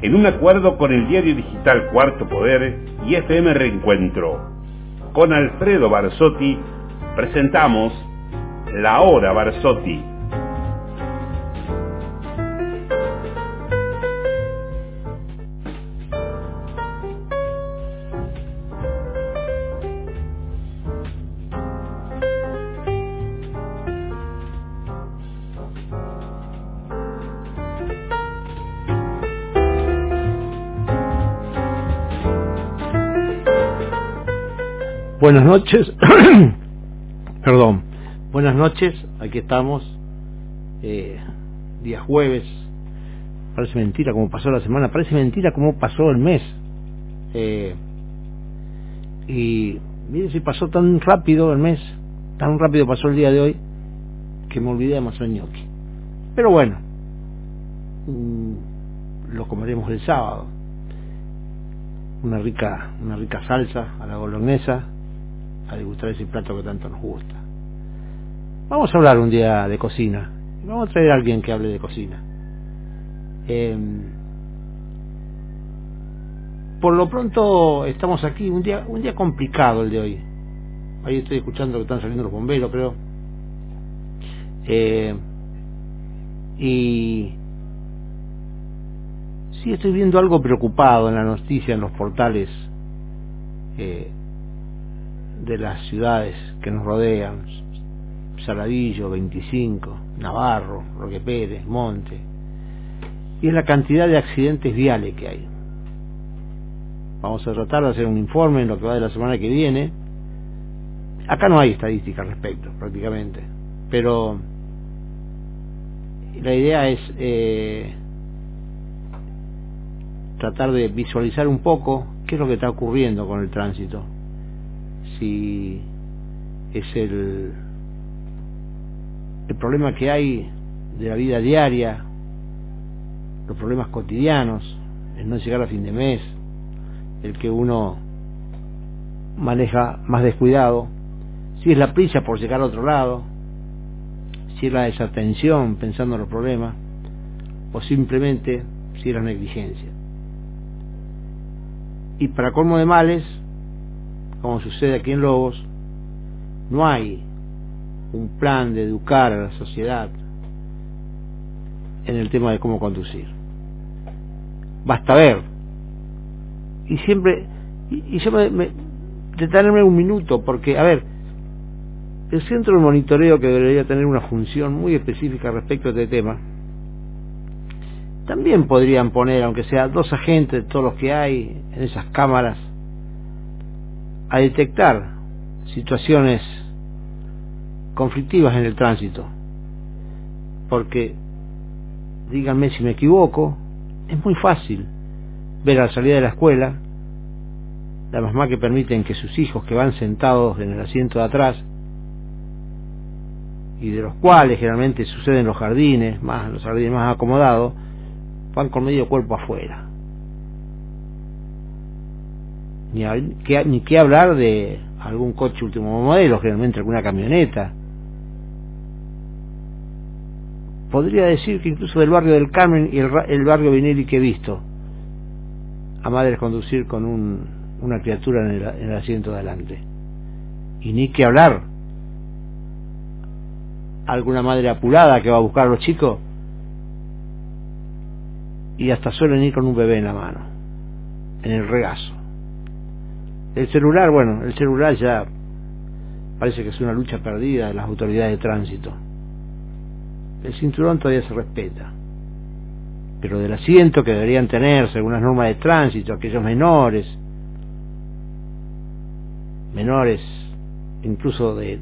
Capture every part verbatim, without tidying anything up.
en un acuerdo con el diario digital Cuarto Poder y F M Reencuentro. Con Alfredo Barsotti presentamos La Hora Barsotti. Buenas noches, perdón, buenas noches, aquí estamos, eh, día jueves, parece mentira cómo pasó la semana, parece mentira cómo pasó el mes, eh, y mire si pasó tan rápido el mes, tan rápido pasó el día de hoy, que me olvidé de amasar ñoqui, pero bueno, mmm, lo comeremos el sábado, una rica, una rica salsa a la bolognesa, a degustar ese plato que tanto nos gusta. Vamos a hablar un día de cocina. Vamos a traer a alguien que hable de cocina. Eh, por lo pronto estamos aquí, un día un día complicado el de hoy. Ahí estoy escuchando que están saliendo los bomberos, creo. Eh, y sí estoy viendo algo preocupado en la noticia, en los portales eh, de las ciudades que nos rodean, Saladillo, veinticinco, Navarro, Roque Pérez, Monte, y es la cantidad de accidentes viales que hay. Vamos a tratar de hacer un informe en lo que va de la semana que viene. Acá no hay estadística al respecto, prácticamente, pero la idea es eh, tratar de visualizar un poco qué es lo que está ocurriendo con el tránsito. Si es el el problema que hay de la vida diaria, los problemas cotidianos, el no llegar a fin de mes, el que uno maneja más descuidado, si es la prisa por llegar a otro lado, si es la desatención pensando en los problemas, o simplemente si es la negligencia. Y para colmo de males, como sucede aquí en Lobos, no hay un plan de educar a la sociedad en el tema de cómo conducir. Basta ver. Y siempre, y, y yo me, me detenerme un minuto, porque, a ver, el centro de monitoreo, que debería tener una función muy específica respecto a este tema, también podrían poner, aunque sea dos agentes de todos los que hay en esas cámaras, a detectar situaciones conflictivas en el tránsito, porque, díganme si me equivoco, es muy fácil ver a la salida de la escuela la mamá que permiten que sus hijos, que van sentados en el asiento de atrás y de los cuales generalmente sucede en los jardines, más los jardines más acomodados, van con medio cuerpo afuera. Ni, a, que, ni qué hablar de algún coche último modelo, generalmente alguna camioneta. Podría decir que incluso del barrio del Carmen y el, el barrio Vinelli que he visto a madres conducir con un, una criatura en el, en el asiento de adelante. Y ni qué hablar alguna madre apurada que va a buscar a los chicos y hasta suelen ir con un bebé en la mano, en el regazo. El celular, bueno, el celular ya parece que es una lucha perdida de las autoridades de tránsito. El cinturón todavía se respeta, pero del asiento que deberían tener según las normas de tránsito aquellos menores, menores incluso de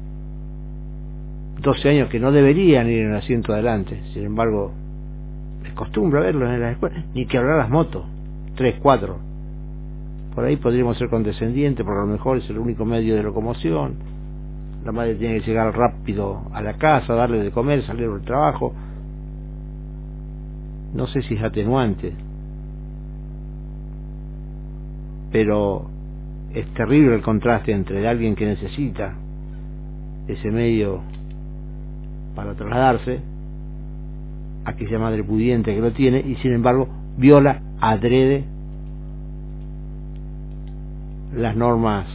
doce años que no deberían ir en el asiento adelante, sin embargo es costumbre verlos en las escuelas, ni que hablar las motos, tres, cuatro. Por ahí podríamos ser condescendientes, porque a lo mejor es el único medio de locomoción. La madre tiene que llegar rápido a la casa, darle de comer, salir del trabajo. No sé si es atenuante, pero es terrible el contraste entre alguien que necesita ese medio para trasladarse, aquella madre pudiente que lo tiene, y sin embargo viola adrede las normas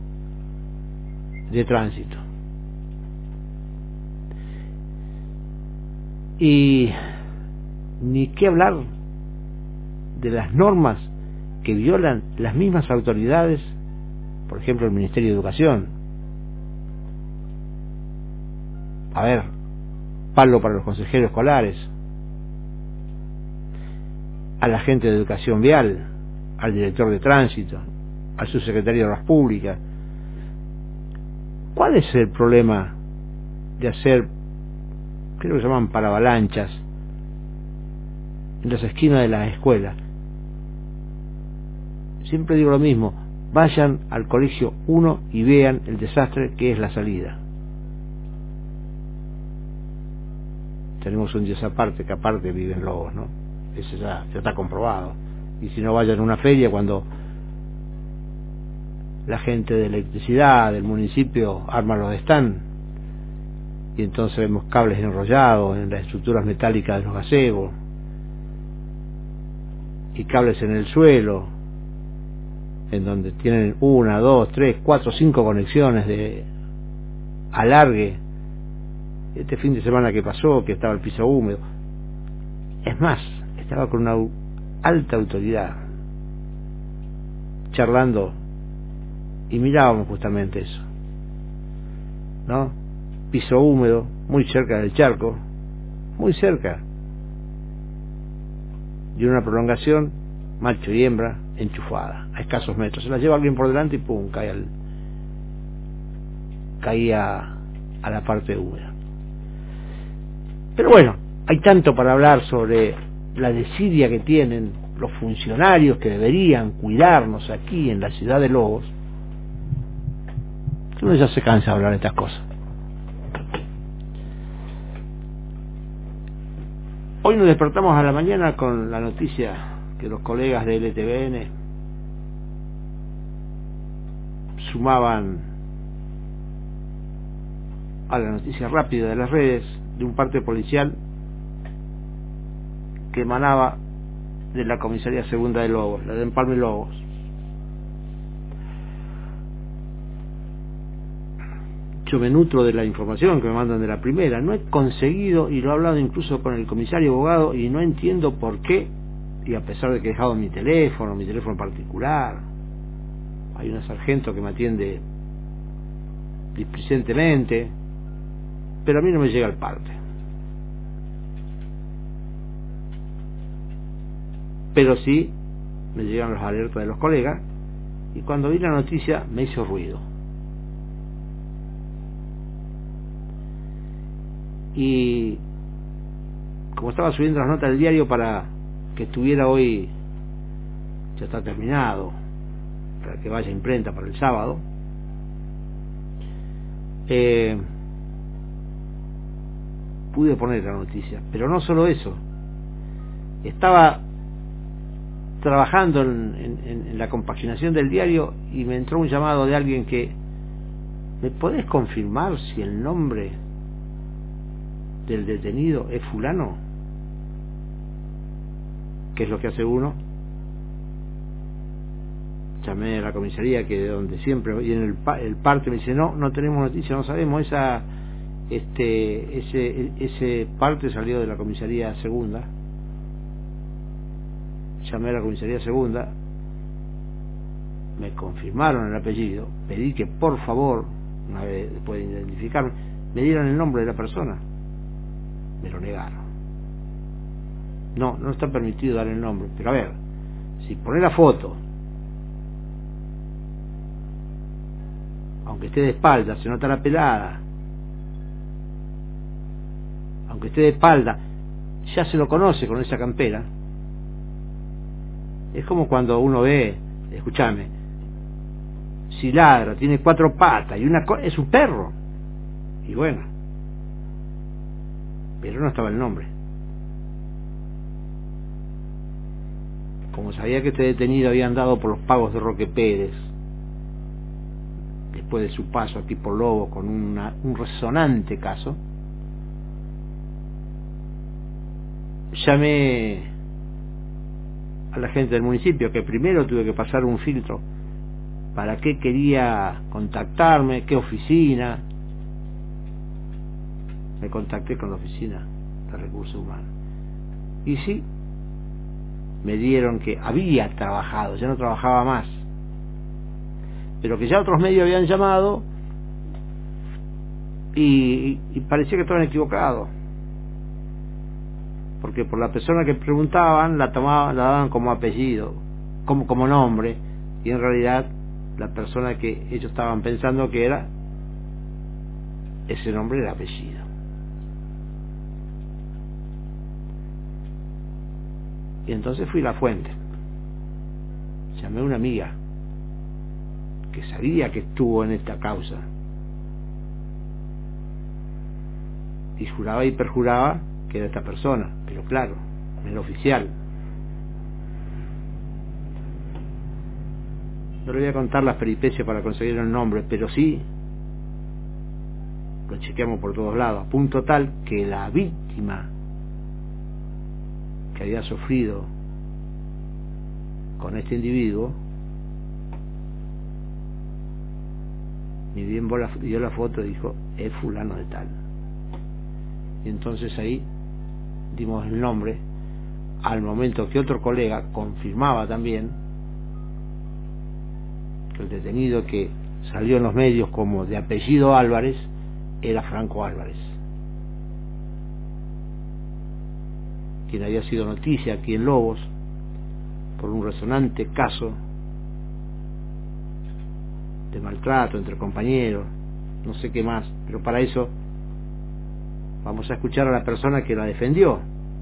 de tránsito. Y ni qué hablar de las normas que violan las mismas autoridades, por ejemplo el Ministerio de Educación. A ver, palo para los consejeros escolares, a la gente de Educación Vial, al director de Tránsito, al subsecretario de Obras Públicas. ¿Cuál es el problema de hacer, creo que se llaman paravalanchas, en las esquinas de las escuelas? Siempre digo lo mismo, vayan al colegio uno y vean el desastre que es la salida. Tenemos un dios aparte, que aparte viven lobos, ¿no? Eso ya, ya está comprobado. Y si no, vayan a una feria cuando la gente de electricidad del municipio arma los stand, y entonces vemos cables enrollados en las estructuras metálicas de los gazebos, y cables en el suelo, en donde tienen una, dos, tres, cuatro, cinco conexiones de alargue. Este fin de semana que pasó, que estaba el piso húmedo, es más, estaba con una alta autoridad charlando y mirábamos justamente eso, ¿no? Piso húmedo, muy cerca del charco, muy cerca, y una prolongación, macho y hembra, enchufada, a escasos metros. Se la lleva alguien por delante y pum, cae al, caía a la parte húmeda. Pero bueno, hay tanto para hablar sobre la desidia que tienen los funcionarios que deberían cuidarnos aquí en la ciudad de Lobos, que uno ya se cansa de hablar de estas cosas. Hoy nos despertamos a la mañana con la noticia que los colegas de L T V N sumaban a la noticia rápida de las redes de un parte policial que emanaba de la comisaría segunda de Lobos, la de Empalme Lobos. Yo me nutro de la información que me mandan de la primera. No he conseguido, y lo he hablado incluso con el comisario abogado, y no entiendo por qué, y a pesar de que he dejado mi teléfono, mi teléfono particular, hay una sargento que me atiende displicentemente, pero a mí no me llega el parte. Pero sí me llegan los alertas de los colegas, y cuando vi la noticia me hizo ruido. Y como estaba subiendo las notas del diario para que estuviera hoy, ya está terminado, para que vaya a imprenta para el sábado, eh, pude poner la noticia. Pero no solo eso, estaba trabajando en, en, en la compaginación del diario y me entró un llamado de alguien que, ¿me podés confirmar si el nombre del detenido es fulano? ¿Qué es lo que hace uno? Llamé a la comisaría, que de donde siempre, y en el, el parte me dice, no, no tenemos noticia, no sabemos, esa este ese ese parte salió de la comisaría segunda. Llamé a la comisaría segunda, me confirmaron el apellido, pedí que por favor, una vez después de identificarme, me dieran el nombre de la persona. Me lo negaron. No, no está permitido dar el nombre. Pero a ver, si pone la foto, aunque esté de espalda, se nota la pelada, aunque esté de espalda, ya se lo conoce con esa campera. Es como cuando uno ve, escúchame, si ladra, tiene cuatro patas y una co es un perro. Y bueno, pero no estaba el nombre. Como sabía que este detenido había andado por los pagos de Roque Pérez, después de su paso aquí por Lobo con una, un resonante caso, llamé a la gente del municipio, que primero tuve que pasar un filtro para qué quería contactarme, qué oficina. Me contacté con la oficina de recursos humanos y sí, me dieron que había trabajado, ya no trabajaba más, pero que ya otros medios habían llamado y, y parecía que estaban equivocados, porque por la persona que preguntaban la tomaban, la daban como apellido, como, como nombre, y en realidad la persona que ellos estaban pensando que era, ese nombre era apellido. Y entonces fui a la fuente, llamé a una amiga que sabía que estuvo en esta causa y juraba y perjuraba que era esta persona, pero claro, no era oficial. No le voy a contar las peripecias para conseguir el nombre, pero sí lo chequeamos por todos lados, a punto tal que la víctima que había sufrido con este individuo ni bien vio la, vio la foto y dijo, es fulano de tal. Y entonces ahí dimos el nombre, al momento que otro colega confirmaba también que el detenido que salió en los medios como de apellido Álvarez era Franco Álvarez, quien había sido noticia aquí en Lobos por un resonante caso de maltrato entre compañeros, no sé qué más, pero para eso vamos a escuchar a la persona que la defendió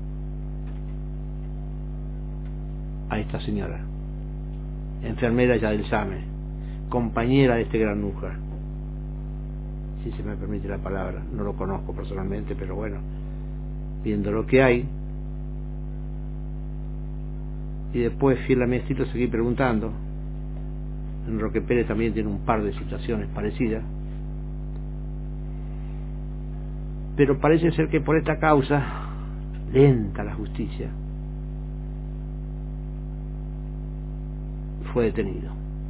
a esta señora, enfermera ya del S A M E, compañera de este gran Nújar, si se me permite la palabra, no lo conozco personalmente, pero bueno, viendo lo que hay. Y después, fiel a mi estilo, seguí preguntando. En Roque Pérez también tiene un par de situaciones parecidas, pero parece ser que por esta causa, lenta la justicia, fue detenido.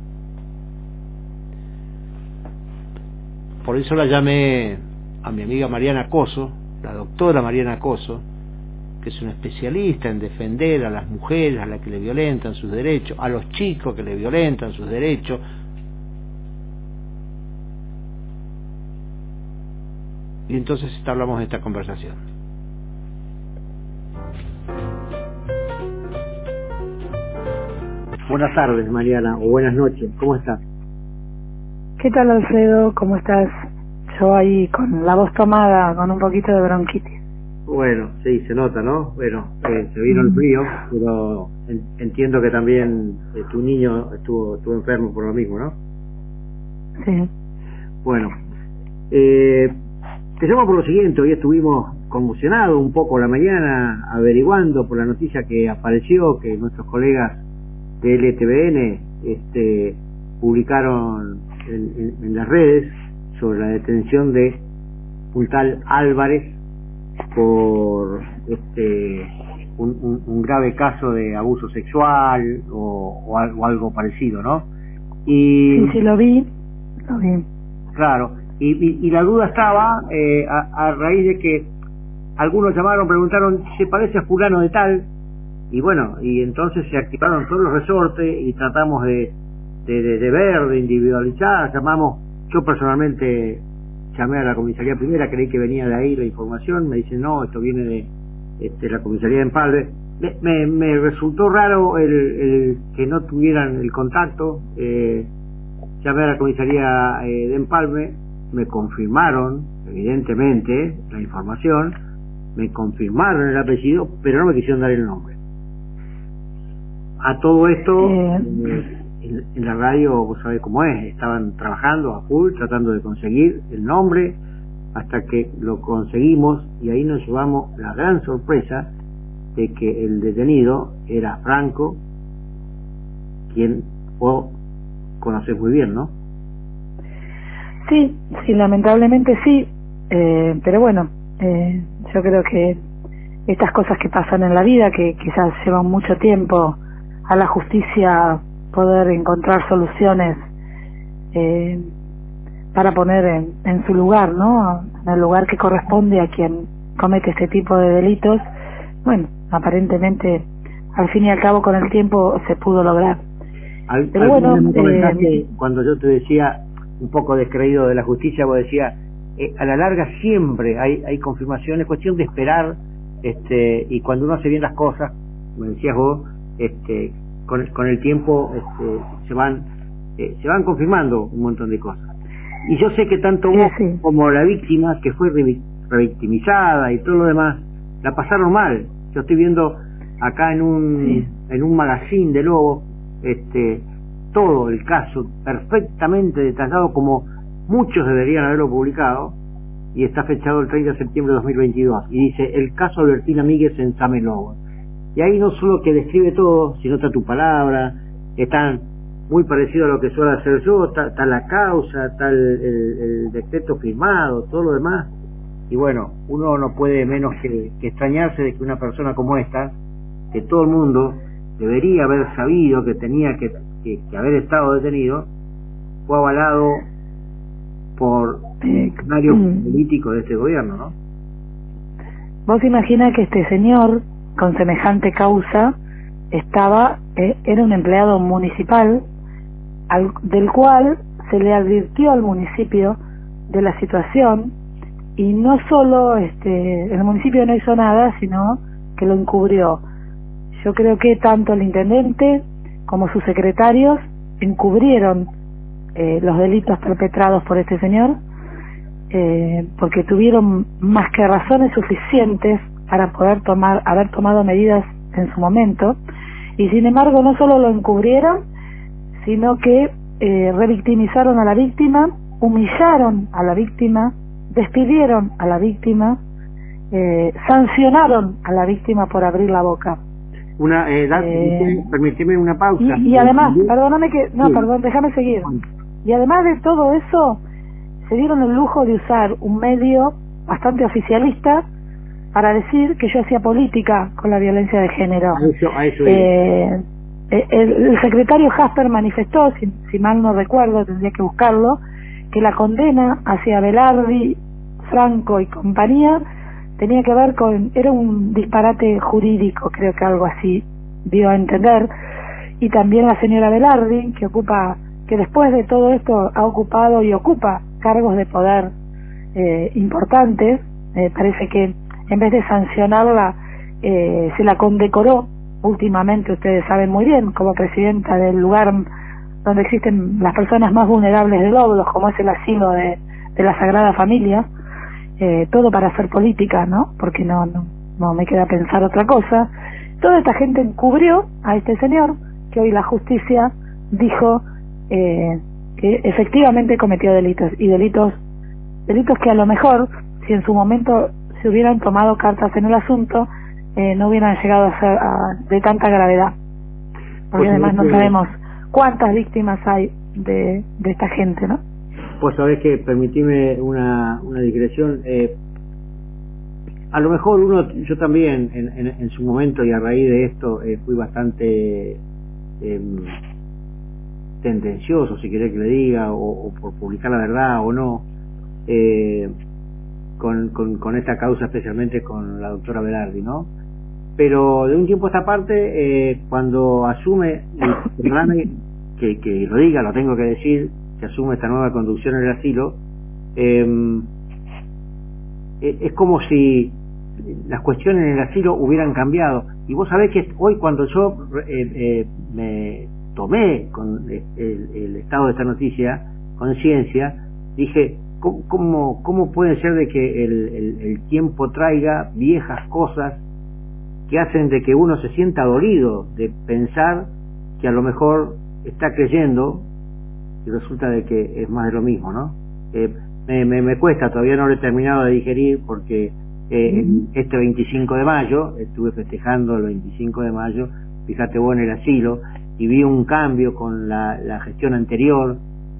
Por eso la llamé a mi amiga Mariana Coso, la doctora Mariana Coso, que es una especialista en defender a las mujeres a las que le violentan sus derechos, a los chicos que le violentan sus derechos. Y entonces hablamos de esta conversación. Buenas tardes, Mariana, o buenas noches, ¿cómo estás? ¿Qué tal, Alfredo? ¿Cómo estás? Yo ahí con la voz tomada, con un poquito de bronquitis. Bueno, sí, se nota, ¿no? Bueno, eh, se vino el frío, pero en, entiendo que también eh, tu niño estuvo estuvo enfermo por lo mismo, ¿no? Sí. Bueno, eh, te llamo por lo siguiente. Hoy estuvimos conmocionados un poco la mañana averiguando por la noticia que apareció, que nuestros colegas de L T V N este, publicaron en, en, en las redes sobre la detención de un tal Álvarez por este un, un, un grave caso de abuso sexual o, o, algo, o algo parecido, ¿no? Y sí, sí, lo vi, lo vi. Claro, y, y, y la duda estaba eh, a, a raíz de que algunos llamaron, preguntaron, ¿se parece a fulano de tal? Y bueno, y entonces se activaron todos los resortes y tratamos de, de, de, de ver, de individualizar, llamamos, yo personalmente llamé a la comisaría primera, creí que venía de ahí la información, me dicen no, esto viene de este, la comisaría de Empalme. Me, me, me resultó raro el, el que no tuvieran el contacto, eh, llamé a la comisaría eh, de Empalme, me confirmaron, evidentemente, la información, me confirmaron el apellido, pero no me quisieron dar el nombre. A todo esto, eh, en, en la radio, vos sabés cómo es, estaban trabajando a full, tratando de conseguir el nombre, hasta que lo conseguimos, y ahí nos llevamos la gran sorpresa de que el detenido era Franco, quien vos conocés muy bien, ¿no? Sí, sí, lamentablemente sí, eh, pero bueno, eh, yo creo que estas cosas que pasan en la vida, que quizás llevan mucho tiempo a la justicia poder encontrar soluciones eh, para poner en, en su lugar, ¿no? En el lugar que corresponde a quien comete este tipo de delitos. Bueno, aparentemente, al fin y al cabo, con el tiempo se pudo lograr. Al, Pero al bueno, me comentaste, eh, cuando yo te decía un poco descreído de la justicia, vos decías, eh, a la larga siempre hay, hay confirmaciones, cuestión de esperar, este, y cuando uno hace bien las cosas, como decías vos, este, con, con el tiempo este, se van eh, se van confirmando un montón de cosas. Y yo sé que tanto sí, vos sí. como la víctima, que fue revi- revictimizada y todo lo demás, la pasaron mal. Yo estoy viendo acá en un Sí. en un magazine de Lobo, este, todo el caso perfectamente detallado, como muchos deberían haberlo publicado, y está fechado el treinta de septiembre de dos mil veintidós, y dice: el caso Albertina Míguez en Same Lobo. Y ahí no solo que describe todo, sino está tu palabra, están muy parecido a lo que suelo hacer yo, está, está la causa, está el, el, el decreto firmado, todo lo demás. Y bueno, uno no puede menos que, que extrañarse de que una persona como esta, que todo el mundo debería haber sabido que tenía que, que, que haber estado detenido, fue avalado por Eh, funcionarios mm. políticos de este gobierno, ¿no? Vos imaginás que este señor, con semejante causa, estaba, eh, era un empleado municipal, al, del cual se le advirtió al municipio de la situación, y no solo este, el municipio no hizo nada, sino que lo encubrió. Yo creo que tanto el intendente como sus secretarios encubrieron eh, los delitos perpetrados por este señor, eh, porque tuvieron más que razones suficientes para poder tomar, haber tomado medidas en su momento, y sin embargo no solo lo encubrieron, sino que eh, revictimizaron a la víctima, humillaron a la víctima, despidieron a la víctima, eh, sancionaron a la víctima por abrir la boca. Una, eh, da, Eh, permíteme una pausa. Y, y además, Eh, perdóname que, no, sí. perdón, déjame seguir. Y además de todo eso, se dieron el lujo de usar un medio bastante oficialista para decir que yo hacía política con la violencia de género. A eso, a eso Eh, el, el secretario Jasper manifestó, si, si mal no recuerdo, tendría que buscarlo, que la condena hacia Velardi, Franco y compañía tenía que ver con, era un disparate jurídico, creo que algo así dio a entender. Y también la señora Velardi, que ocupa, que después de todo esto ha ocupado y ocupa cargos de poder eh, importantes, eh, parece que en vez de sancionarla eh, se la condecoró últimamente, ustedes saben muy bien, como presidenta del lugar donde existen las personas más vulnerables de Lobos, como es el asilo de, de la Sagrada Familia, eh, todo para hacer política, ¿no? Porque no, no, no me queda pensar otra cosa. Toda esta gente encubrió a este señor, que hoy la justicia dijo eh, que efectivamente cometió delitos, y delitos delitos que a lo mejor, si en su momento se hubieran tomado cartas en el asunto, eh, no hubieran llegado a ser a, de tanta gravedad, porque pues además no que, sabemos cuántas víctimas hay de, de esta gente, ¿no? Pues sabés que, permitime una, una digresión, eh, a lo mejor uno, yo también en, en, en su momento y a raíz de esto eh, fui bastante eh, tendencioso, si querés que le diga, o, o por publicar la verdad o no, eh, con, con, con esta causa, especialmente con la doctora Velardi, ¿no? Pero de un tiempo a esta parte, eh, cuando asume, y perdóname que, que lo diga, lo tengo que decir, que asume esta nueva conducción en el asilo, eh, es como si las cuestiones en el asilo hubieran cambiado. Y vos sabés que hoy, cuando yo eh, eh, me tomé con el, el estado de esta noticia, conciencia, dije, ¿cómo, cómo, cómo puede ser de que el, el, el tiempo traiga viejas cosas que hacen de que uno se sienta dolido de pensar que a lo mejor está creyendo y resulta de que es más de lo mismo, ¿no? Eh, me, me, me cuesta, todavía no lo he terminado de digerir, porque eh, este veinticinco de mayo, estuve festejando el veinticinco de mayo, fíjate vos, en el asilo, y vi un cambio con la, la gestión anterior,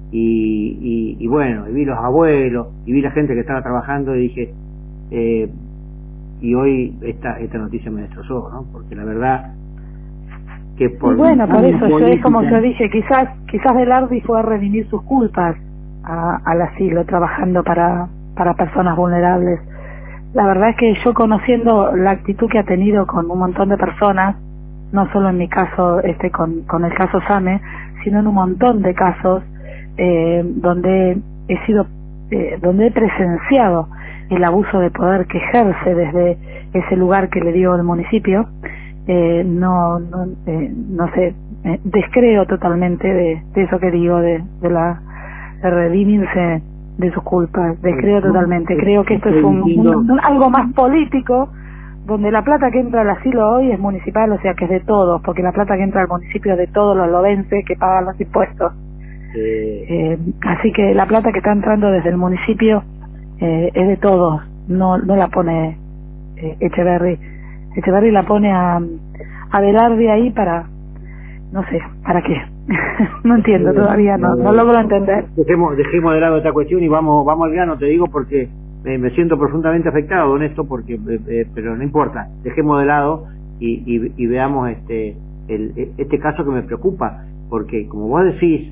y, y, y bueno, y vi los abuelos, y vi la gente que estaba trabajando, y dije, eh, y hoy esta, esta noticia me destrozó, ¿no? Porque la verdad, que por y bueno, por eso yo es como política... yo dije, quizás quizás Velardi fue a redimir sus culpas a, al asilo, trabajando para para personas vulnerables. La verdad es que yo, conociendo la actitud que ha tenido con un montón de personas, no solo en mi caso este con, con el caso Same, sino en un montón de casos eh, donde he sido eh, donde he presenciado el abuso de poder que ejerce desde ese lugar que le dio el municipio, eh, no no, eh, no sé, eh, descreo totalmente de, de eso que digo, de, de la de redimirse de sus culpas, descreo totalmente. Creo que esto es un, un, un algo más político, donde la plata que entra al asilo hoy es municipal, o sea que es de todos, porque la plata que entra al municipio es de todos los lobenses que pagan los impuestos. Eh, eh, así que la plata que está entrando desde el municipio eh, es de todos, no no la pone eh, Echeverri. Echeverri la pone a, a Velardi ahí para, no sé, ¿para qué? No entiendo todavía, no, no logro entender. Dejemos, dejemos de lado esta cuestión y vamos vamos al grano, te digo, porque eh, me siento profundamente afectado con esto, porque eh, eh, pero no importa, dejemos de lado y, y, y veamos este el, este caso que me preocupa, porque como vos decís,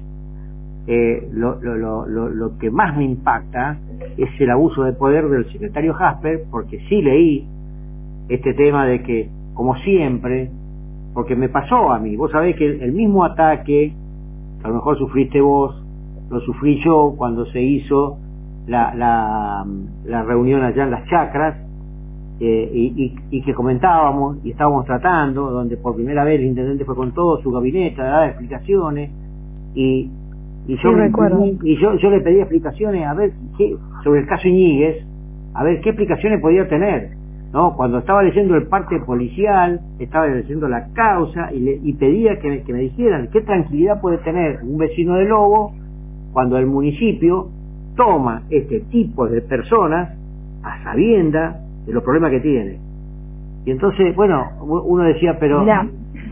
eh, lo, lo, lo, lo, lo que más me impacta es el abuso de poder del secretario Jasper, porque sí leí este tema de que, como siempre, porque me pasó a mí, vos sabés que el, el mismo ataque, que a lo mejor sufriste vos, lo sufrí yo cuando se hizo la, la, la reunión allá en las chacras, eh, y, y, y que comentábamos y estábamos tratando, donde por primera vez el intendente fue con todo su gabinete a dar explicaciones, y, y, yo, sí, recuerdo. y yo, yo le pedí explicaciones a ver qué, sobre el caso Iñiguez, a ver qué explicaciones podía tener, ¿no? Cuando estaba leyendo el parte policial, estaba leyendo la causa y, le, y pedía que me, que me dijeran qué tranquilidad puede tener un vecino de Lobo cuando el municipio toma este tipo de personas a sabienda de los problemas que tiene. Y entonces, bueno, uno decía, pero... Mirá.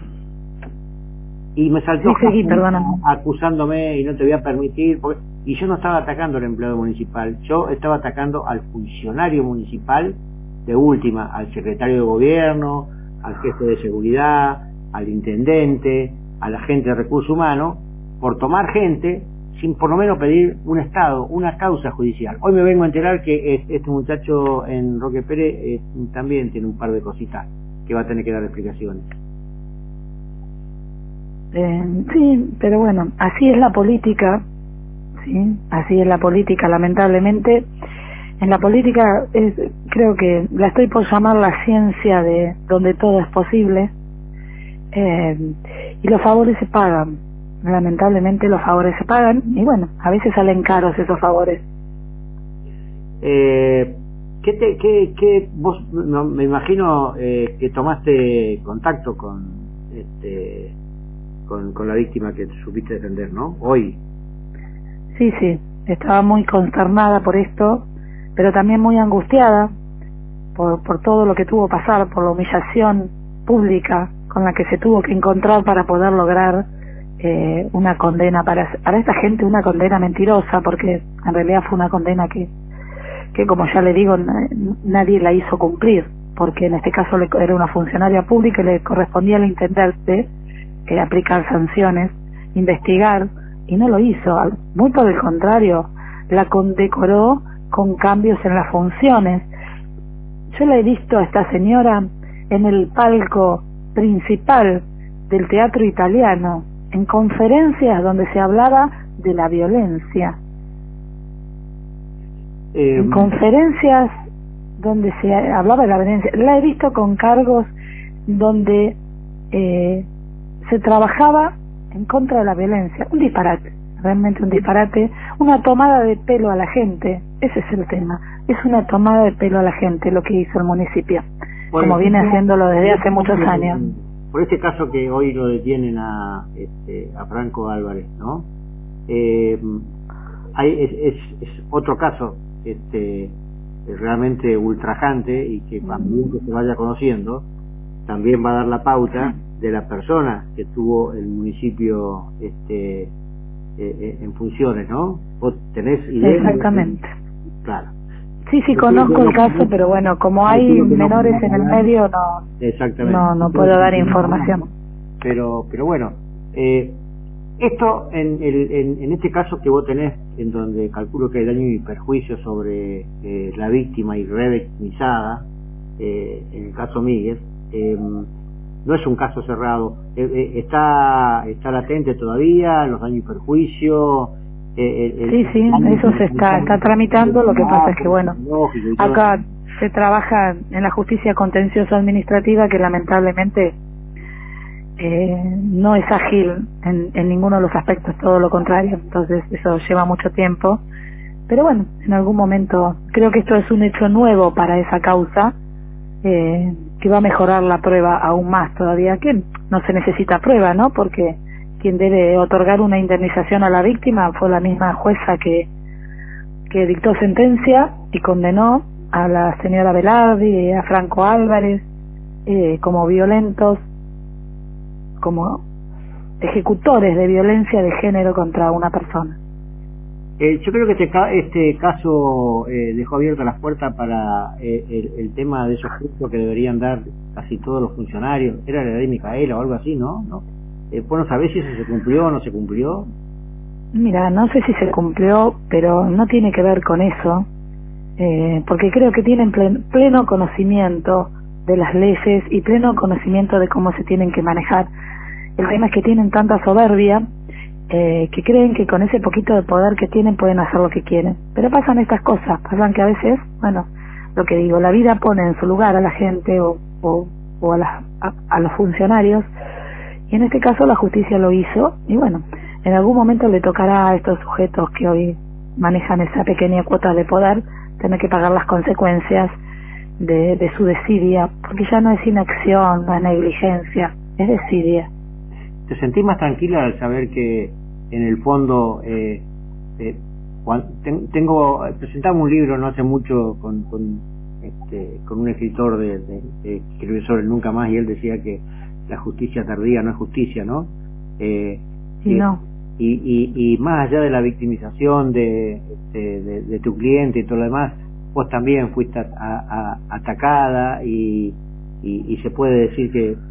Y me saltó sí, sí, acusándome y no te voy a permitir, porque... y yo no estaba atacando al empleado municipal, yo estaba atacando al funcionario municipal, de última, al secretario de gobierno, al jefe de seguridad, al intendente, al agente de recursos humanos, por tomar gente sin por lo menos pedir un estado, una causa judicial. Hoy me vengo a enterar que este muchacho en Roque Pérez eh, también tiene un par de cositas que va a tener que dar explicaciones. Eh, sí, pero bueno, así es la política, sí, así es la política, lamentablemente. En la política es, creo que la estoy por llamar la ciencia de donde todo es posible, eh, y los favores se pagan, lamentablemente los favores se pagan, y bueno, a veces salen caros esos favores. Eh, ¿qué te, qué, qué, vos, no, me imagino eh, que tomaste contacto con, este, con, con la víctima que supiste defender, ¿no? Hoy. Sí, sí, estaba muy consternada por esto, pero también muy angustiada por, por todo lo que tuvo que pasar, por la humillación pública con la que se tuvo que encontrar para poder lograr eh, una condena para, para esta gente, una condena mentirosa, porque en realidad fue una condena que, que como ya le digo, nadie la hizo cumplir, porque en este caso le, era una funcionaria pública y le correspondía al intendente eh, aplicar sanciones, investigar, y no lo hizo, muy por el contrario, la condecoró con cambios en las funciones. Yo la he visto a esta señora en el palco principal del Teatro Italiano, en conferencias donde se hablaba de la violencia, eh, en conferencias donde se hablaba de la violencia. La he visto con cargos donde eh, se trabajaba en contra de la violencia. Un disparate, realmente un disparate, una tomada de pelo a la gente. Ese es el tema, es una tomada de pelo a la gente lo que hizo el municipio, bueno, como viene haciéndolo desde hace muchos años. Por este caso que hoy lo detienen a este, a Franco Álvarez, ¿no? Eh, hay, es, es, es otro caso este realmente ultrajante, y que también que se vaya conociendo también va a dar la pauta de la persona que tuvo el municipio este eh, en funciones, ¿no? ¿Vos tenés idea? Exactamente. Claro. Sí, sí, conozco el caso, pero bueno, como hay menores en el medio, no, no, no puedo dar información. pero pero bueno, eh, esto en, el, en, en este caso que vos tenés, en donde calculo que hay daño y perjuicio sobre eh, la víctima y revictimizada, eh, en el caso Miguel, eh, no es un caso cerrado, eh, eh, está está latente todavía los daños y perjuicios. Eh, el, sí, sí, eso se está está tramitando. Lo que pasa es que, bueno, acá se trabaja en la justicia contencioso administrativa, que lamentablemente eh, no es ágil en, en ninguno de los aspectos, todo lo contrario. Entonces eso lleva mucho tiempo, pero bueno, en algún momento creo que esto es un hecho nuevo para esa causa, eh, que va a mejorar la prueba aún más todavía, que no se necesita prueba, ¿no? Porque quien debe otorgar una indemnización a la víctima fue la misma jueza que que dictó sentencia y condenó a la señora Velardi y a Franco Álvarez eh, como violentos, como ejecutores de violencia de género contra una persona. Eh, yo creo que este, ca este caso eh, dejó abierta las puertas para eh, el, el tema de esos cursos que deberían dar casi todos los funcionarios. Era la ley Micaela o algo así, ¿no? ¿No? Eh, bueno, ¿sabés si eso se cumplió o no se cumplió? Mira, no sé si se cumplió, pero no tiene que ver con eso, eh, porque creo que tienen plen pleno conocimiento de las leyes y pleno conocimiento de cómo se tienen que manejar. El tema es que tienen tanta soberbia eh, que creen que con ese poquito de poder que tienen pueden hacer lo que quieren. Pero pasan estas cosas, pasan que a veces, bueno, lo que digo, la vida pone en su lugar a la gente o, o, o a, la, a, a los funcionarios, y en este caso la justicia lo hizo, y bueno, en algún momento le tocará a estos sujetos que hoy manejan esa pequeña cuota de poder tener que pagar las consecuencias de, de su desidia, porque ya no es inacción, no es negligencia, es desidia. ¿Te sentís más tranquila al saber que en el fondo eh, eh, cuando, ten, tengo presentaba un libro no hace mucho con con, este, con un escritor de, de, de que escribió sobre el Nunca Más, y él decía que la justicia tardía no es justicia, ¿no? Eh, y no. Y, y, y más allá de la victimización de, de, de, de tu cliente y todo lo demás, vos también fuiste a, a, atacada y, y, y se puede decir que eh,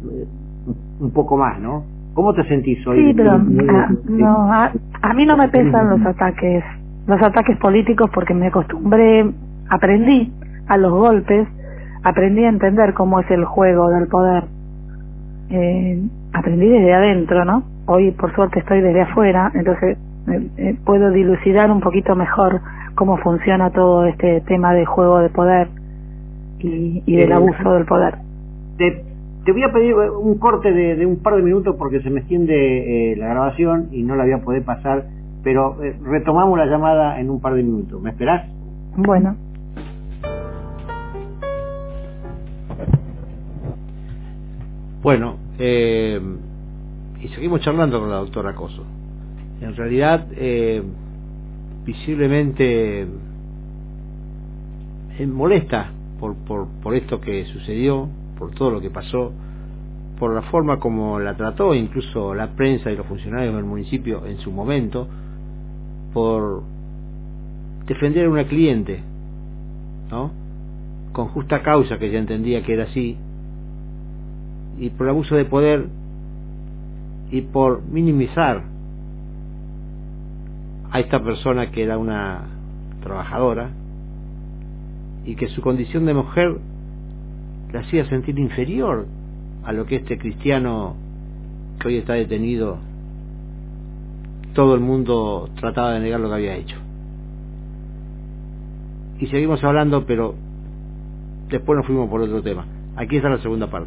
un poco más, ¿no? ¿Cómo te sentís hoy? Sí, pero a, no, a, a mí no me pesan los ataques, los ataques políticos, porque me acostumbré, aprendí a los golpes, aprendí a entender cómo es el juego del poder. Eh, aprendí desde adentro, ¿no? Hoy por suerte estoy desde afuera, entonces eh, eh, puedo dilucidar un poquito mejor cómo funciona todo este tema de juego de poder y, y del eh, abuso del poder. Te, te voy a pedir un corte de, de un par de minutos porque se me extiende eh, la grabación y no la voy a poder pasar, pero eh, retomamos la llamada en un par de minutos. ¿Me esperás? Bueno. Bueno, eh, y seguimos charlando con la doctora Coso. En realidad, eh, visiblemente eh, molesta por, por, por esto que sucedió, por todo lo que pasó, por la forma como la trató incluso la prensa y los funcionarios del municipio en su momento, por defender a una cliente, ¿no? Con justa causa, que ella entendía que era así, y por abuso de poder y por minimizar a esta persona que era una trabajadora y que su condición de mujer la hacía sentir inferior a lo que este cristiano que hoy está detenido, todo el mundo trataba de negar lo que había hecho. Y seguimos hablando, pero después nos fuimos por otro tema. Aquí está la segunda parte.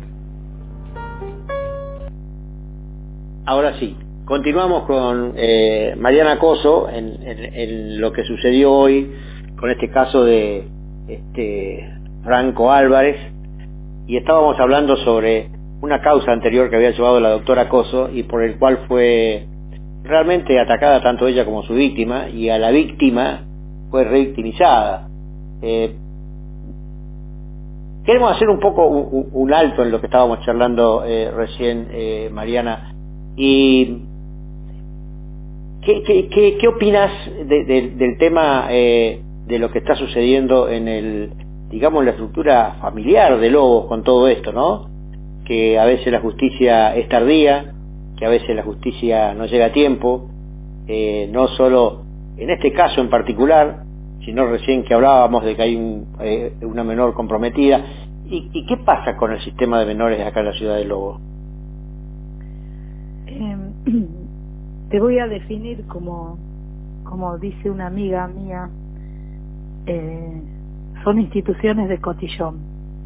Ahora sí, continuamos con eh, Mariana Coso en, en, en lo que sucedió hoy con este caso de este Franco Álvarez, y estábamos hablando sobre una causa anterior que había llevado la doctora Coso y por el cual fue realmente atacada tanto ella como su víctima, y a la víctima fue revictimizada. Eh, queremos hacer un poco un, un alto en lo que estábamos charlando eh, recién, eh, Mariana. ¿Y qué, qué, qué, qué opinas de, de, del tema eh, de lo que está sucediendo en el, digamos, la estructura familiar de Lobos con todo esto, ¿no? que a veces la justicia es tardía, que a veces la justicia no llega a tiempo, eh, no solo en este caso en particular, sino recién que hablábamos de que hay un, eh, una menor comprometida. ¿Y, ¿Y qué pasa con el sistema de menores acá en la ciudad de Lobos? Eh, te voy a definir como, como dice una amiga mía, eh, son instituciones de cotillón.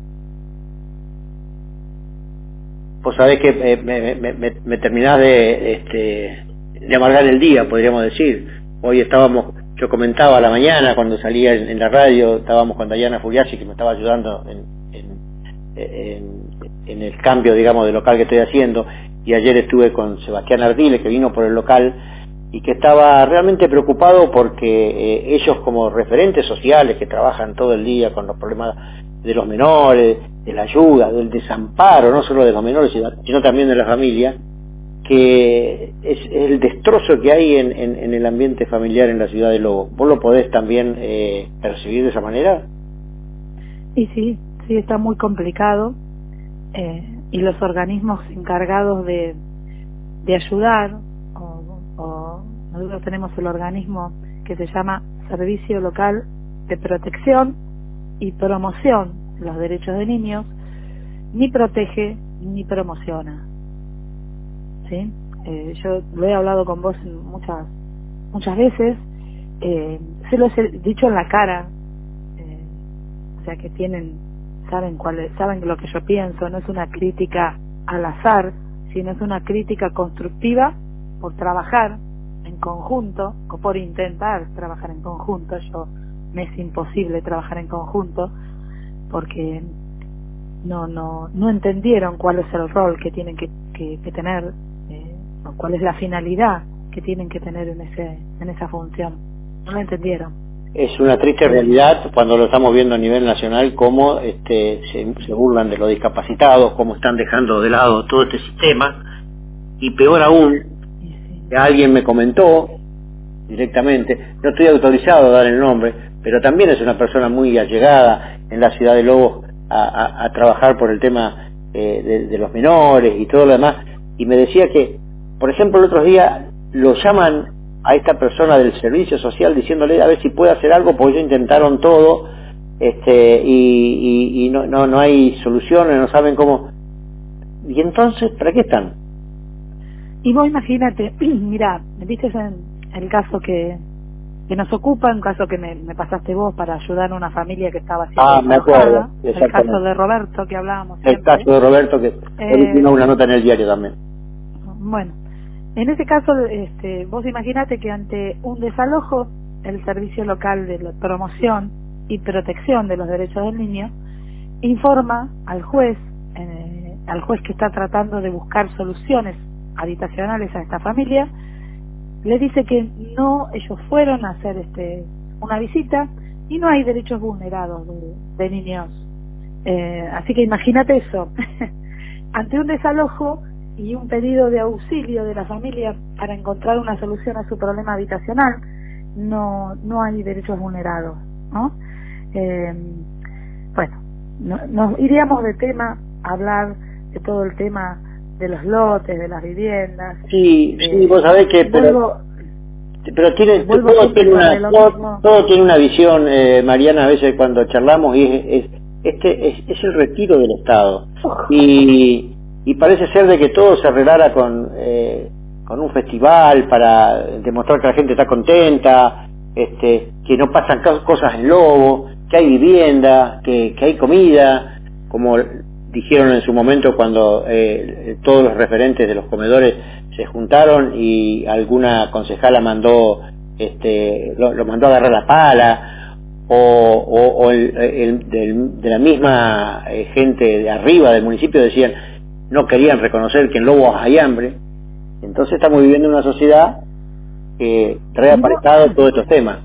Vos sabés que eh, me, me, me, me terminás de, este, de amargar el día, podríamos decir. Hoy estábamos, yo comentaba a la mañana cuando salía en, en la radio, estábamos con Dayana Furiasi, que me estaba ayudando en, en, en, en el cambio, digamos, de local que estoy haciendo, y ayer estuve con Sebastián Ardile, que vino por el local, y que estaba realmente preocupado porque eh, ellos como referentes sociales que trabajan todo el día con los problemas de los menores, de la ayuda, del desamparo, no solo de los menores, sino también de la familia, que es el destrozo que hay en, en, en el ambiente familiar en la ciudad de Lobos. ¿Vos lo podés también eh, percibir de esa manera? Y sí, sí, está muy complicado, eh, y los organismos encargados de, de ayudar, o, o nosotros tenemos el organismo que se llama Servicio Local de Protección y Promoción de los Derechos de Niños, ni protege ni promociona. ¿Sí? Eh, yo lo he hablado con vos muchas muchas veces, eh, se lo he dicho en la cara, eh, o sea que tienen, saben cuál es, saben lo que yo pienso, no es una crítica al azar, sino es una crítica constructiva por trabajar en conjunto, o por intentar trabajar en conjunto. Yo me es imposible trabajar en conjunto porque no no no entendieron cuál es el rol que tienen que, que, que tener, eh, o cuál es la finalidad que tienen que tener en ese en esa función. No lo entendieron. Es una triste realidad cuando lo estamos viendo a nivel nacional, cómo este, se, se burlan de los discapacitados, cómo están dejando de lado todo este sistema, y peor aún, que alguien me comentó directamente, no estoy autorizado a dar el nombre, pero también es una persona muy allegada en la ciudad de Lobos a, a, a trabajar por el tema eh, de, de los menores y todo lo demás, y me decía que, por ejemplo, el otro día lo llaman a esta persona del servicio social diciéndole a ver si puede hacer algo porque ellos intentaron todo, este y, y, y no, no no hay soluciones, no saben cómo. Y entonces, ¿para qué están? Y vos imagínate, mira, viste en el caso que que nos ocupa, un caso que me, me pasaste vos para ayudar a una familia que estaba siendo ah, me acuerdo, el caso de Roberto que hablábamos siempre. El caso de Roberto que eh, él tiene una nota en el diario también. Bueno, en ese caso, este, vos imaginate que ante un desalojo, el Servicio Local de la Promoción y Protección de los Derechos del Niño informa al juez, eh, al juez que está tratando de buscar soluciones habitacionales a esta familia, le dice que no, ellos fueron a hacer este una visita y no hay derechos vulnerados de, de niños. Eh, así que imagínate eso, ante un desalojo y un pedido de auxilio de la familia para encontrar una solución a su problema habitacional, no no hay derechos vulnerados, ¿no? Eh, bueno, no, nos iríamos de tema a hablar de todo el tema de los lotes, de las viviendas. Sí, eh, sí, vos sabés que vuelvo, pero, pero tiene, vuelvo todo, tiene una, todo, mismo. todo tiene una visión, eh, Mariana, a veces cuando charlamos, y es, es, este es, es el retiro del Estado. Y y parece ser de que todo se arreglara con eh, con un festival para demostrar que la gente está contenta, este que no pasan cosas en Lobo, que hay vivienda, que, que hay comida, como dijeron en su momento cuando eh, todos los referentes de los comedores se juntaron y alguna concejala mandó este lo, lo mandó a agarrar la pala, o, o, o el, el, del, de la misma eh, gente de arriba del municipio decían no querían reconocer que en Lobos hay hambre. Entonces estamos viviendo en una sociedad que trae aparejado todos estos temas.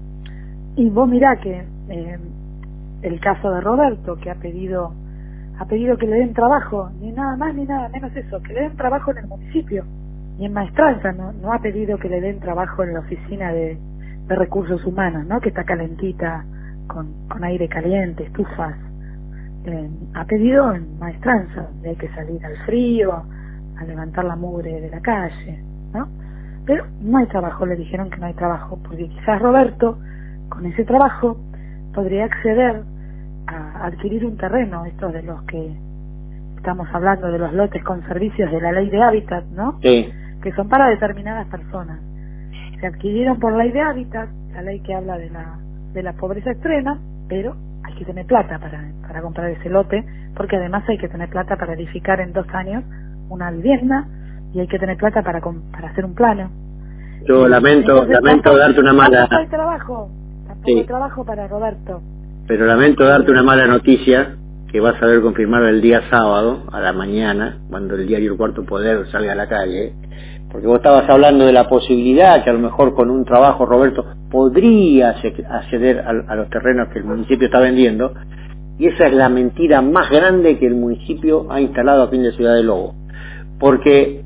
Y vos mirá que eh, el caso de Roberto, que ha pedido ha pedido que le den trabajo, ni nada más ni nada menos eso, que le den trabajo en el municipio y en Maestranza, no, no ha pedido que le den trabajo en la oficina de, de recursos humanos, ¿no? Que está calentita, con, con aire caliente, estufas. eh, ha pedido en maestranza, donde hay que salir al frío, a levantar la mugre de la calle, ¿no? Pero no hay trabajo, le dijeron que no hay trabajo, porque quizás Roberto, con ese trabajo, podría acceder a adquirir un terreno, estos de los que estamos hablando, de los lotes con servicios de la ley de hábitat, ¿no? Sí. Que son para determinadas personas. Se adquirieron por ley de hábitat, la ley que habla de la de la pobreza extrema, pero hay que tener plata para, para comprar ese lote, porque además hay que tener plata para edificar en dos años una vivienda, y hay que tener plata para para hacer un plano. Yo y lamento, lamento tampoco, darte una mala... Tampoco hay trabajo, tampoco sí. hay trabajo para Roberto. Pero lamento darte una mala noticia, que vas a ver confirmada el día sábado, a la mañana, cuando el diario El Cuarto Poder salga a la calle, porque vos estabas hablando de la posibilidad que a lo mejor con un trabajo Roberto podría acceder a, a los terrenos que el municipio está vendiendo, y esa es la mentira más grande que el municipio ha instalado aquí en la ciudad de Lobo, porque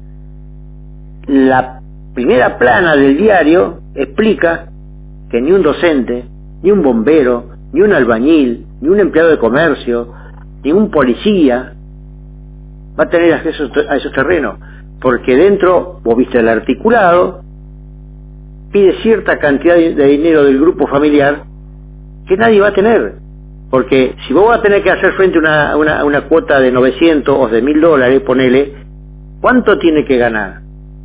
la primera plana del diario explica que ni un docente, ni un bombero, ni un albañil, ni un empleado de comercio, ni un policía va a tener acceso a esos terrenos, porque dentro, vos viste el articulado, pide cierta cantidad de dinero del grupo familiar que nadie va a tener, porque si vos vas a tener que hacer frente a una, una, una cuota de novecientos o de mil dólares, ponele, ¿cuánto tiene que ganar?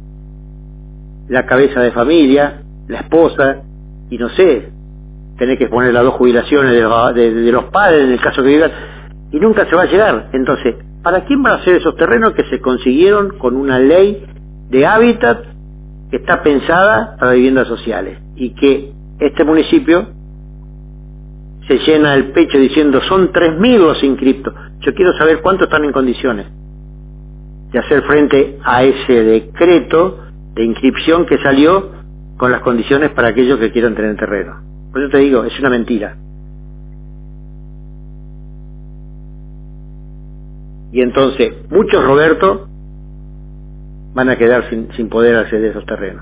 La cabeza de familia, la esposa, y no sé, tener que poner las dos jubilaciones de los, de, de los padres en el caso que vivan, y nunca se va a llegar. Entonces, ¿para quién van a ser esos terrenos que se consiguieron con una ley de hábitat que está pensada para viviendas sociales? Y que este municipio se llena el pecho diciendo son tres mil los inscriptos. Yo quiero saber cuántos están en condiciones de hacer frente a ese decreto de inscripción que salió con las condiciones para aquellos que quieran tener terreno. Por eso te digo, es una mentira. Y entonces, muchos Roberto van a quedar sin, sin poder acceder a esos terrenos.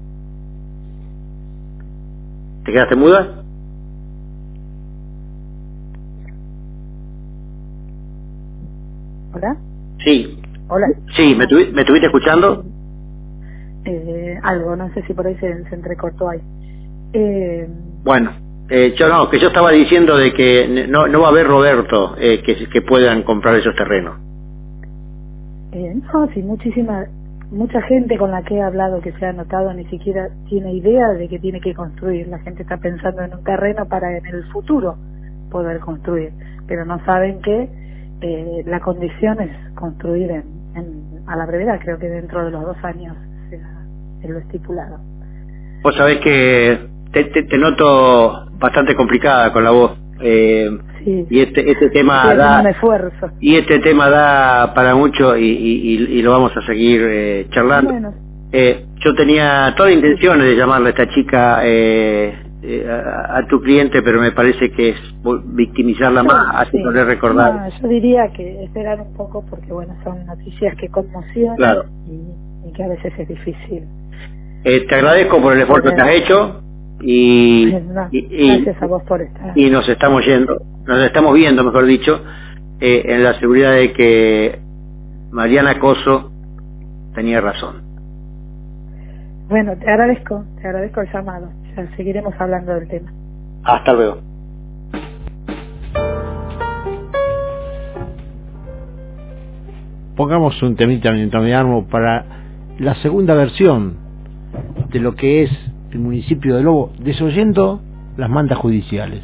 ¿Te quedaste muda? ¿Hola? Sí. ¿Hola? Sí, ¿me, tuvi, ¿me estuviste escuchando? Eh, algo, no sé si por ahí se, se entrecortó ahí. Eh, bueno, eh, yo no, que yo estaba diciendo de que no, no va a haber Roberto eh, que, que puedan comprar esos terrenos. Eh, no, sí, muchísima, mucha gente con la que he hablado que se ha notado ni siquiera tiene idea de que tiene que construir. La gente está pensando en un terreno para en el futuro poder construir, pero no saben que eh, la condición es construir en, en, a la brevedad, creo que dentro de los dos años será en lo estipulado. Vos sabés que te, te, te noto bastante complicada con la voz. Eh, sí, y este este tema sí, da un esfuerzo. Y este tema da para mucho y, y, y lo vamos a seguir eh, charlando. Bueno. Eh, yo tenía toda intenciones de llamarle a esta chica eh, eh, a, a tu cliente, pero me parece que es victimizarla sí, más, haciéndole sí. recordar. No, yo diría que esperar un poco porque bueno, son noticias que conmocionan, claro. y, y que a veces es difícil. Eh, te agradezco por el esfuerzo bueno, que has hecho y, no, y, gracias a vos por estar. Y nos estamos yendo, nos estamos viendo, mejor dicho, eh, en la seguridad de que Mariana Coso tenía razón. Bueno, te agradezco, te agradezco el llamado. Ya seguiremos hablando del tema. Hasta luego. Pongamos un temita mientras me armo para la segunda versión de lo que es el municipio de Lobo, desoyendo las mandas judiciales.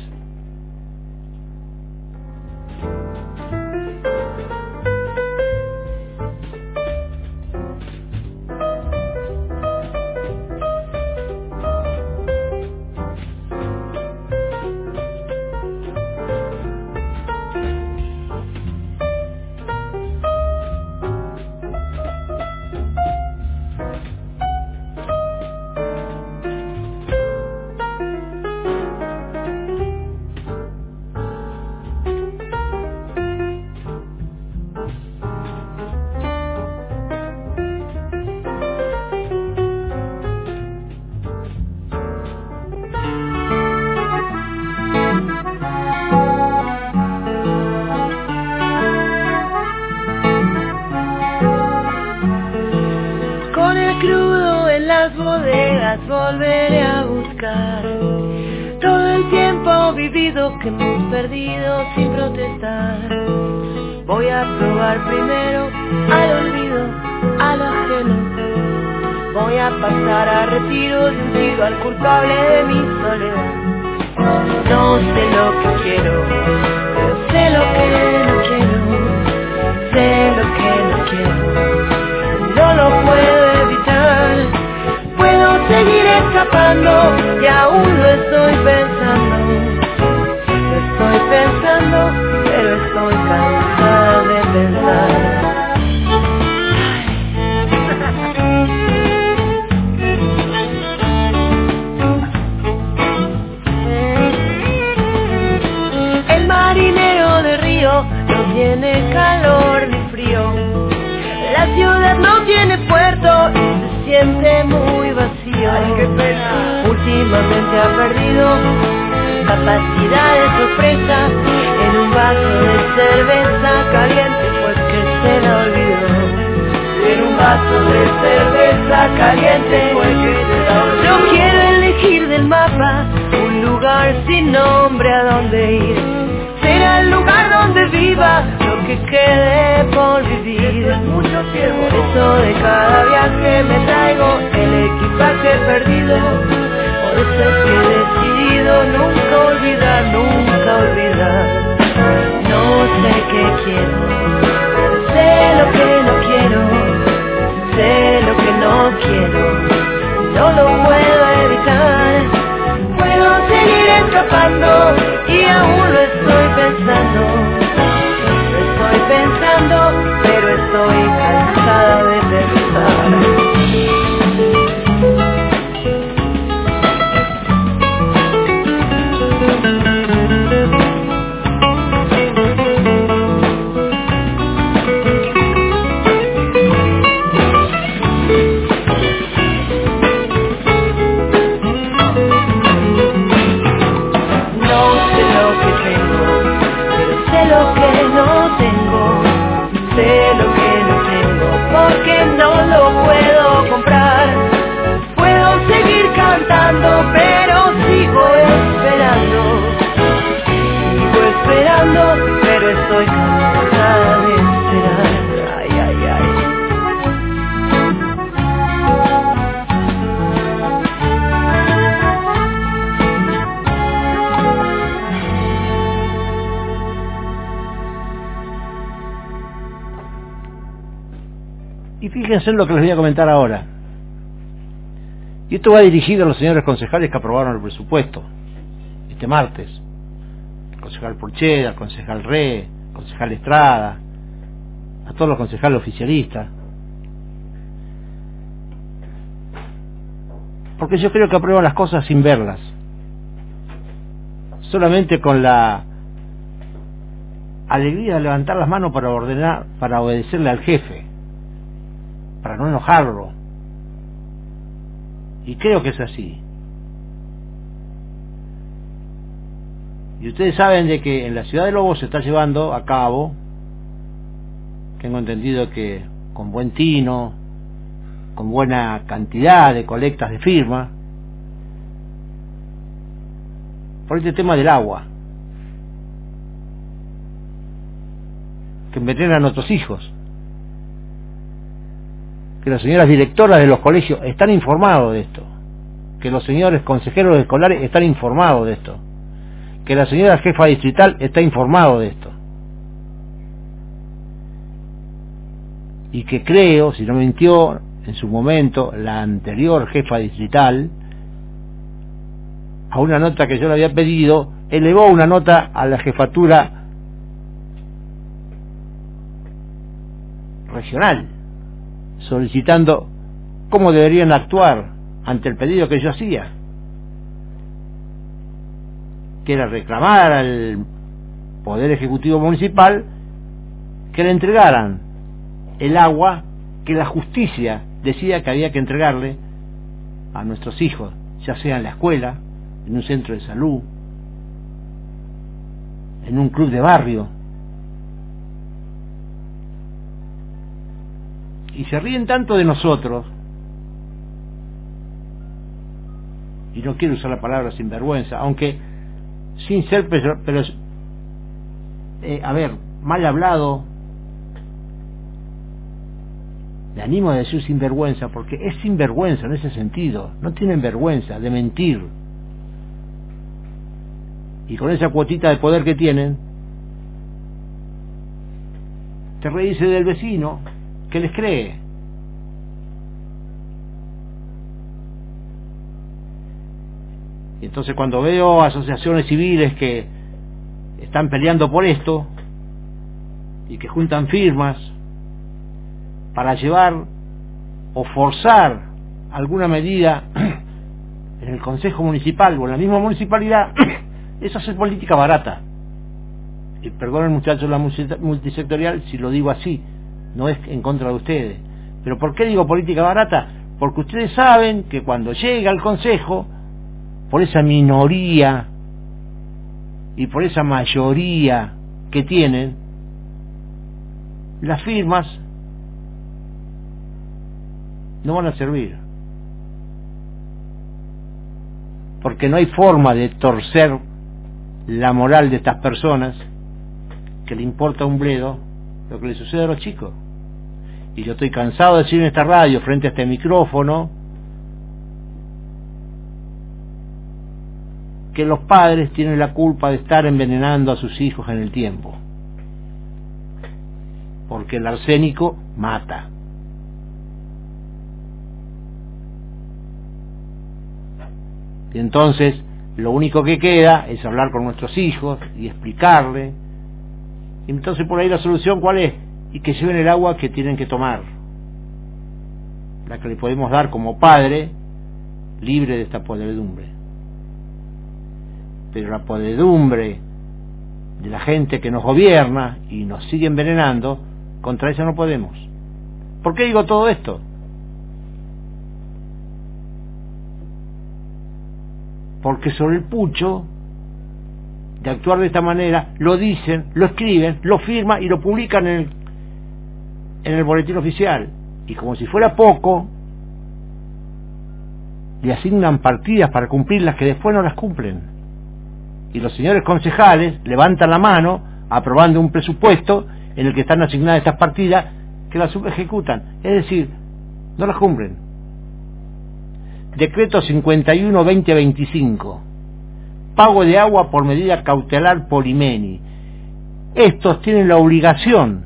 crudo en las bodegas volveré a buscar todo el tiempo vivido que hemos perdido sin protestar. Voy a probar primero al olvido, a lo ajeno. Voy a pasar a retiro y un tiro al culpable de mi soledad. No sé lo que quiero, pero sé lo que no quiero. Sé lo que no quiero, no lo puedo evitar. Puedo seguir escapando y aún lo estoy pensando. Lo estoy pensando, pero estoy cansada de pensar. El marinero de río no tiene calor ni frío. La ciudad no tiene puerto y se siente muy vacío. Ay, qué pena. Últimamente ha perdido su capacidad de sorpresa. En un vaso de cerveza caliente fue que se la olvidó. En un vaso de cerveza caliente fue que se la olvidó. Yo quiero elegir del mapa un lugar sin nombre a donde ir. Será el lugar donde viva lo que quede por vivir. Mucho tiempo. Por eso de cada viaje me traigo el equipaje perdido. Por eso es que he decidido nunca olvidar, nunca olvidar. No sé qué quiero, pero sé lo que no quiero. Sé lo que no quiero, no lo puedo evitar. Puedo seguir escapando y aún lo estoy pensando. Lo estoy pensando, pero estoy cansada de pensar. Pero sigo esperando, sigo esperando, pero estoy cansada de esperar. Ay, ay, ay. Y fíjense en lo que les voy a comentar ahora. Y esto va dirigido a los señores concejales que aprobaron el presupuesto este martes. El concejal Porcheda, el concejal Re, el concejal Estrada, a todos los concejales oficialistas. Porque yo creo que aprueban las cosas sin verlas. Solamente con la alegría de levantar las manos para ordenar, para obedecerle al jefe, para no enojarlo. Y creo que es así. Y ustedes saben de que en la ciudad de Lobos se está llevando a cabo, tengo entendido que con buen tino, con buena cantidad de colectas de firmas, por este tema del agua, que envenenan a nuestros hijos. Que las señoras directoras de los colegios están informados de esto, que los señores consejeros escolares están informados de esto, que la señora jefa distrital está informado de esto, y que creo, si no me mintió en su momento la anterior jefa distrital, a una nota que yo le había pedido, elevó una nota a la jefatura regional solicitando cómo deberían actuar ante el pedido que yo hacía, que era reclamar al Poder Ejecutivo Municipal que le entregaran el agua que la justicia decía que había que entregarle a nuestros hijos, ya sea en la escuela, en un centro de salud, en un club de barrio. Y se ríen tanto de nosotros y no quiero usar la palabra sinvergüenza, aunque sin ser, pero, pero eh, a ver, mal hablado, le animo a decir sinvergüenza, porque es sinvergüenza en ese sentido, no tienen vergüenza de mentir, y con esa cuotita de poder que tienen, te reírse del vecino que les cree. Y entonces cuando veo asociaciones civiles que están peleando por esto y que juntan firmas para llevar o forzar alguna medida en el Consejo Municipal o en la misma municipalidad, eso es política barata. Y perdonen muchachos la multisectorial si lo digo así, no es en contra de ustedes. Pero ¿por qué digo política barata? Porque ustedes saben que cuando llega al Consejo, por esa minoría y por esa mayoría que tienen, las firmas no van a servir, porque no hay forma de torcer la moral de estas personas que le importa un bledo lo que le sucede a los chicos. Y yo estoy cansado de decir en esta radio, frente a este micrófono, que los padres tienen la culpa de estar envenenando a sus hijos en el tiempo, porque el arsénico mata. Y entonces lo único que queda es hablar con nuestros hijos y explicarle. Y entonces por ahí la solución ¿cuál es? Y que lleven el agua que tienen que tomar, la que le podemos dar como padre, libre de esta podredumbre. Pero la podredumbre de la gente que nos gobierna y nos sigue envenenando, contra eso no podemos. ¿Por qué digo todo esto? Porque sobre el pucho de actuar de esta manera, lo dicen, lo escriben, lo firman y lo publican en el, en el boletín oficial. Y como si fuera poco, le asignan partidas para cumplirlas que después no las cumplen. Y los señores concejales levantan la mano aprobando un presupuesto en el que están asignadas estas partidas que las subejecutan, es decir, no las cumplen. Decreto cincuenta y uno barra veinte veinticinco, pago de agua por medida cautelar Polimeni. Estos tienen la obligación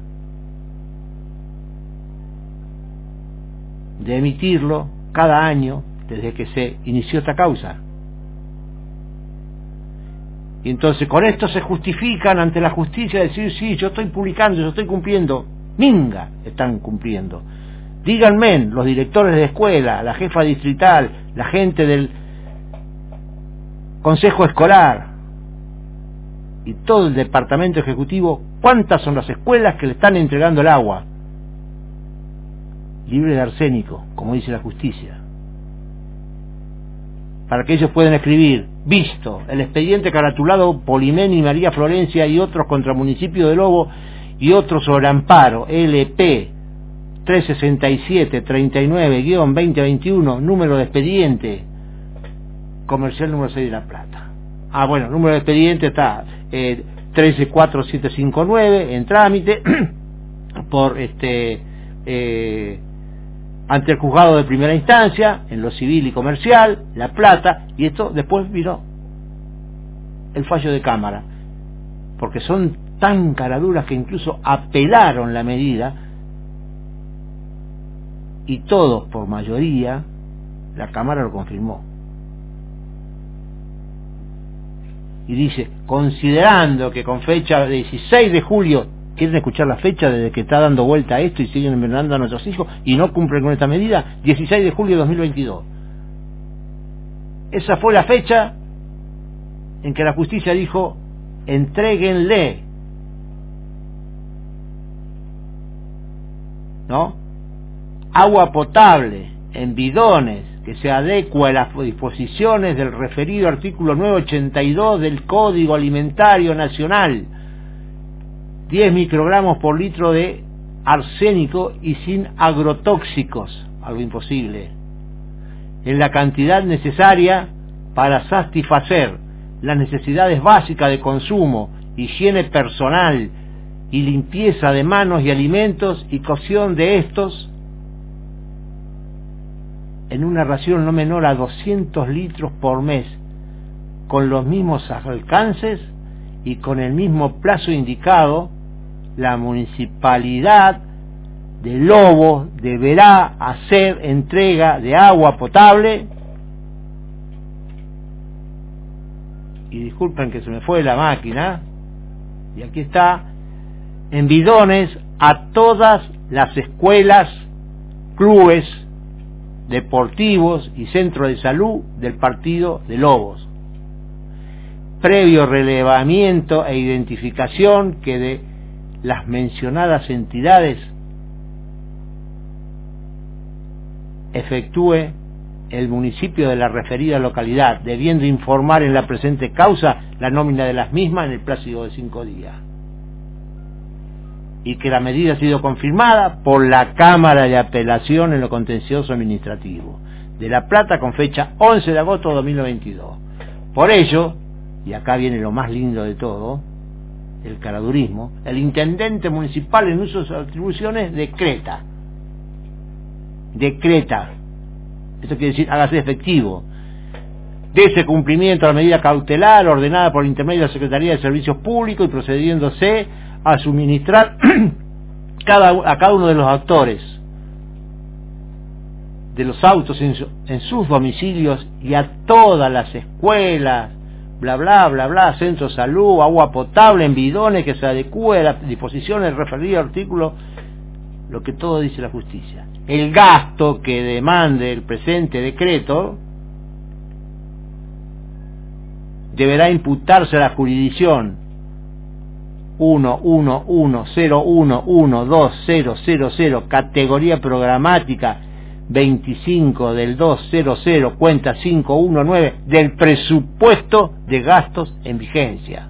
de emitirlo cada año desde que se inició esta causa. Y entonces con esto se justifican ante la justicia, decir, sí, yo estoy publicando, yo estoy cumpliendo. Minga, están cumpliendo. Díganme, los directores de escuela, la jefa distrital, la gente del consejo escolar y todo el departamento ejecutivo, ¿cuántas son las escuelas que le están entregando el agua libre de arsénico, como dice la justicia? Para que ellos puedan escribir, visto el expediente caratulado Polimeni y María Florencia y otros contra municipio de Lobo y otros sobre amparo, L P trescientos sesenta y siete treinta y nueve guión veinte veintiuno, número de expediente comercial número seis de La Plata. Ah, bueno, número de expediente está eh, trece cuatro siete cinco nueve en trámite por este eh, ante el juzgado de primera instancia, en lo civil y comercial, La Plata, y esto después vino el fallo de Cámara, porque son tan caraduras que incluso apelaron la medida, y todos por mayoría, la Cámara lo confirmó. Y dice, considerando que con fecha de dieciséis de julio, ¿quieren escuchar la fecha desde que está dando vuelta esto y siguen envenenando a nuestros hijos y no cumplen con esta medida? dieciséis de julio de dos mil veintidós. Esa fue la fecha en que la justicia dijo, entréguenle, ¿no?, agua potable en bidones que se adecua a las disposiciones del referido artículo novecientos ochenta y dos del Código Alimentario Nacional, diez microgramos por litro de arsénico y sin agrotóxicos, algo imposible, en la cantidad necesaria para satisfacer las necesidades básicas de consumo, higiene personal y limpieza de manos y alimentos y cocción de estos en una ración no menor a doscientos litros por mes, con los mismos alcances y con el mismo plazo indicado, la municipalidad de Lobos deberá hacer entrega de agua potable, y disculpen que se me fue la máquina, y aquí está, en bidones a todas las escuelas, clubes deportivos y centros de salud del partido de Lobos, previo relevamiento e identificación que de las mencionadas entidades efectúe el municipio de la referida localidad, debiendo informar en la presente causa la nómina de las mismas en el plazo de cinco días. Y que la medida ha sido confirmada por la Cámara de Apelación en lo contencioso administrativo de La Plata con fecha once de agosto de dos mil veintidós. Por ello, y acá viene lo más lindo de todo, el caradurismo, el intendente municipal en uso de sus atribuciones decreta, decreta, esto quiere decir hágase efectivo, de ese cumplimiento a la medida cautelar ordenada por intermedio de la Secretaría de Servicios Públicos y procediéndose a suministrar cada, a cada uno de los actores de los autos en, su, en sus domicilios y a todas las escuelas, bla bla bla bla, centros de salud, agua potable en bidones que se adecue a las disposiciones del referido artículo, lo que todo dice la justicia. El gasto que demande el presente decreto deberá imputarse a la jurisdicción uno uno uno cero uno uno dos cero cero cero, categoría programática veinticinco del doscientos cuenta quinientos diecinueve del presupuesto de gastos en vigencia.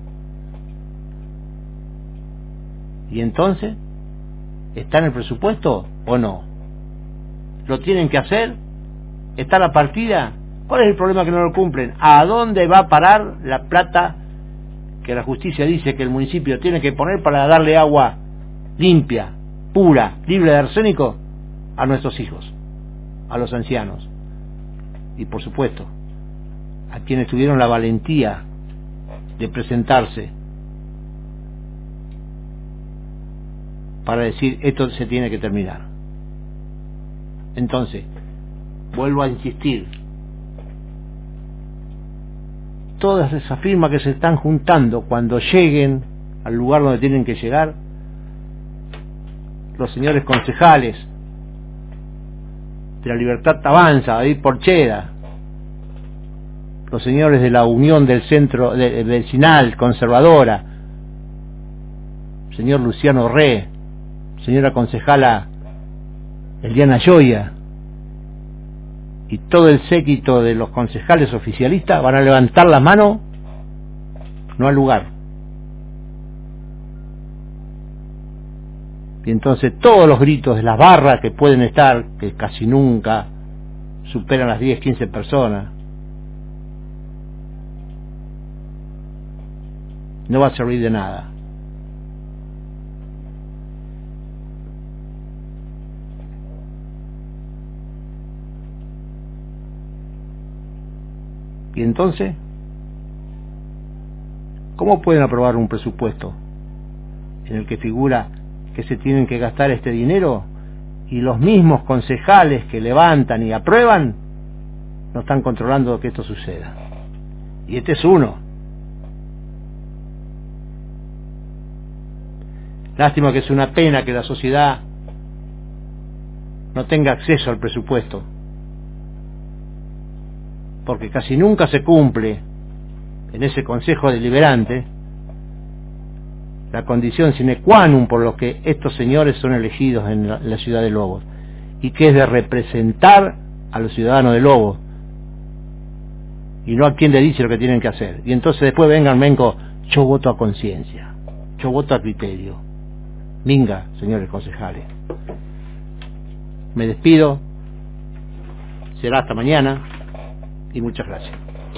¿Y entonces? ¿Está en el presupuesto o no? ¿Lo tienen que hacer? ¿Está la partida? ¿Cuál es el problema que no lo cumplen? ¿A dónde va a parar la plata que la justicia dice que el municipio tiene que poner para darle agua limpia, pura, libre de arsénico a nuestros hijos, a los ancianos y por supuesto a quienes tuvieron la valentía de presentarse para decir esto se tiene que terminar? Entonces, vuelvo a insistir, todas esas firmas que se están juntando, cuando lleguen al lugar donde tienen que llegar, los señores concejales de la Libertad Avanza, David Porchera, los señores de la Unión del Centro de, de Vecinal Conservadora, señor Luciano Re, señora concejala Eliana Gioia, y todo el séquito de los concejales oficialistas van a levantar la mano, no al lugar. Y entonces todos los gritos de las barras que pueden estar, que casi nunca superan las diez, quince personas, no va a servir de nada. Y entonces, ¿cómo pueden aprobar un presupuesto en el que figura que se tienen que gastar este dinero y los mismos concejales que levantan y aprueban no están controlando que esto suceda? Y este es uno. Lástima que es una pena que la sociedad no tenga acceso al presupuesto, porque casi nunca se cumple en ese Consejo Deliberante la condición sine qua non por lo que estos señores son elegidos en la, en la ciudad de Lobos, y que es de representar a los ciudadanos de Lobos y no a quien le dice lo que tienen que hacer. Y entonces después vengan, vengo, yo voto a conciencia, yo voto a criterio. Minga, señores concejales. Me despido, será hasta mañana y muchas gracias.